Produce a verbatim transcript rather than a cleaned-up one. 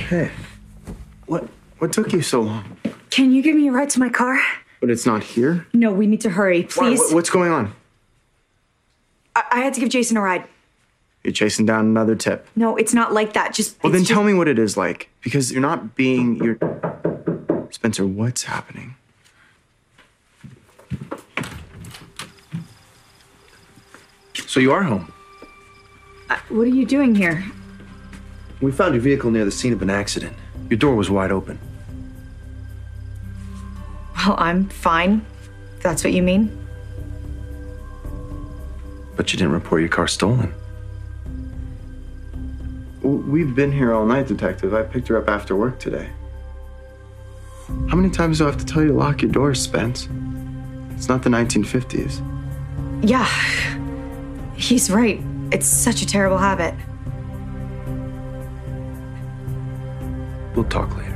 Hey, what what took you so long? Can you give me a ride to my car? But it's not here? No, we need to hurry, please. Why, what's going on? I, I had to give Jason a ride. You're chasing down another tip. No, it's not like that. Just Well, then just... tell me what it is like. Because you're not being... You're... Spencer, what's happening? So you are home? Uh, what are you doing here? We found your vehicle near the scene of an accident. Your door was wide open. Well, I'm fine. If that's what you mean. But you didn't report your car stolen. Well, we've been here all night, Detective. I picked her up after work today. How many times do I have to tell you to lock your doors, Spence? It's not the nineteen fifties. Yeah. He's right. It's such a terrible habit. We'll talk later.